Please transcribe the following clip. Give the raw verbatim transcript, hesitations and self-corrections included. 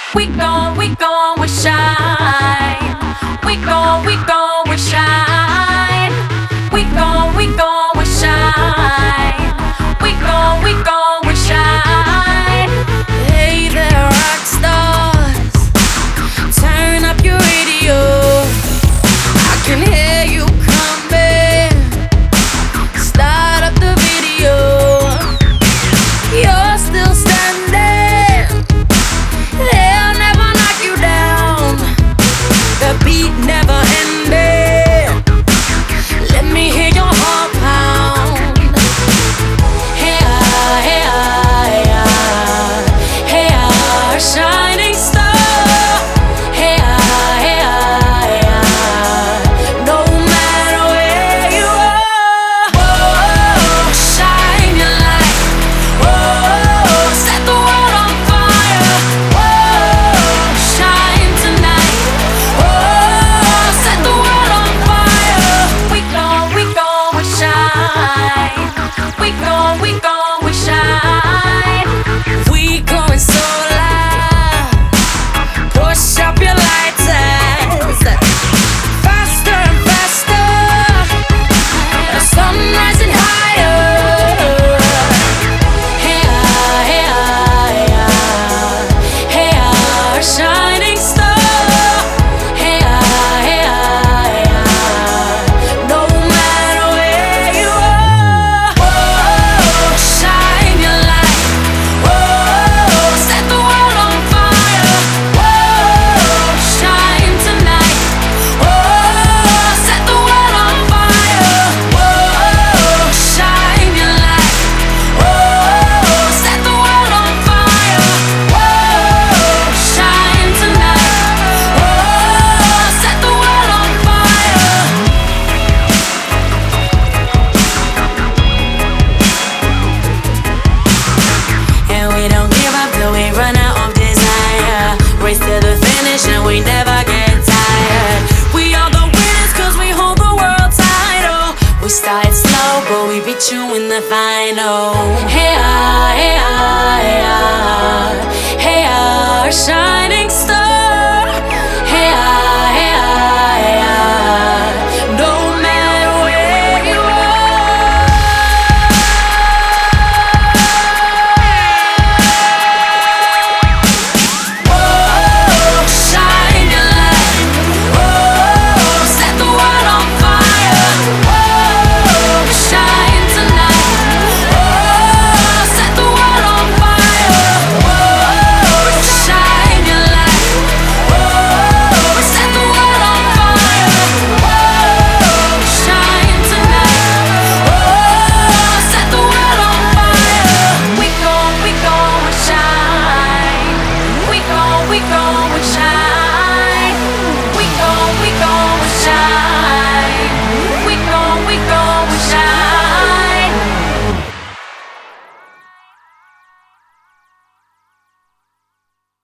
We gon', we gon', we shine. We gon', we gon', we shine. We gon', we gon', we shine. We gon', we gon', we shine. Hey there, rock stars, turn up your radio. I can hear you coming. Start up the video. You're still standing. They'll never knock you down. The beat never ending. Let me hear your heart pound. Hey ah, hey ah, hey ah, hey ah, shining star. Hey ah, hey ah, hey ah, no matter where you are. Whoa, shine your light. Whoa, set the world on fire. Whoa, shine tonight. Whoa, set the world on fire. We gon', we gon', we shine. We gon', we gon', we shine. We going so loud. Push up your lighters. Faster and faster. The sun rising higher. Hey ah, hey ah, hey ah, hey ah, shining star. Hey ah, hey ah, hey ah, no matter where you are. Whoa, shine your light. Whoa, set the world on fire. Whoa, shine tonight. Whoa, set the world on fire. Whoa, shine your light. Whoa, set the world on fire. Whoa, shine tonight. Whoa, set the world on fire. And we don't give up till we run out of desire. Race to the finish and we never get tired. We are the winners cause we hold the world title. We started slow but we beat you in the final. Hey ah, hey ah, hey ah, hey ah, shine.